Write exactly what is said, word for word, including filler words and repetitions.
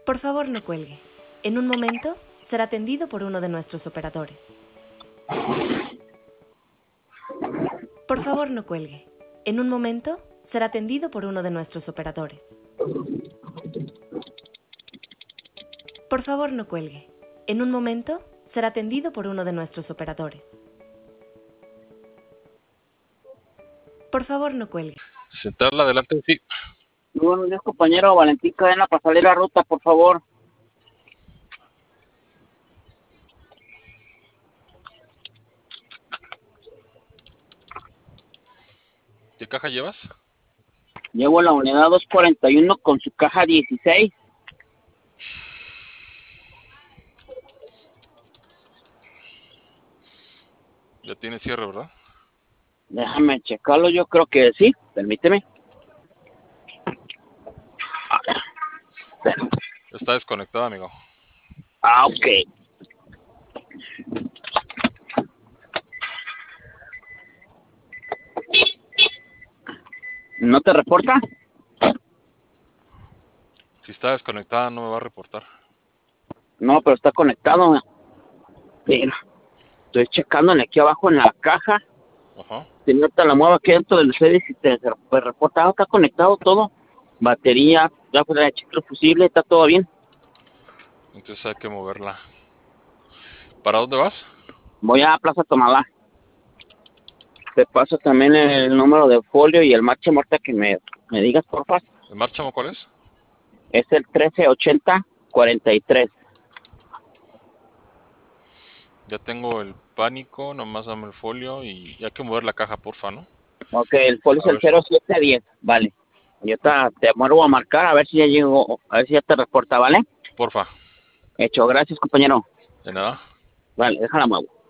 Por favor, no cuelgue. En un momento será atendido por uno de nuestros operadores. Por favor, no cuelgue. En un momento será atendido por uno de nuestros operadores. Por favor, no cuelgue. En un momento será atendido por uno de nuestros operadores. Por favor, no cuelgue. Central adelante, sí. Buenos días, compañero. Valentín Cadena para salir a ruta, por favor. ¿Qué caja llevas? Llevo la unidad doscientos cuarenta y uno con su caja dieciséis. Ya tiene cierre, ¿verdad? Déjame checarlo, yo creo que sí. Permíteme. Está desconectado, amigo. Ah, ok. ¿No te reporta? Si está desconectada, no me va a reportar. No, pero está conectado. Mira, estoy checándole aquí abajo en la caja. Ajá. Si no te la muevo aquí dentro del service y te pues, reporta, ah, está conectado todo. Batería, ya fue la cheque fusible, está todo bien. Entonces hay que moverla. ¿Para dónde vas? Voy a Plaza Tomalá. Te paso también el número de folio y el marcha muerta que me, me digas, por favor. ¿El Márchamo cuál es? Es el trece ochenta cuarenta y tres. Ya tengo el pánico, nomás dame el folio y hay que mover la caja, porfa, ¿no? Ok, el folio es A el ver. cero siete diez, vale. Yo te, te vuelvo a marcar a ver si ya llegó, a ver si ya te reporta, ¿vale? Porfa. Hecho, gracias, compañero. De nada. Vale, déjala muevo.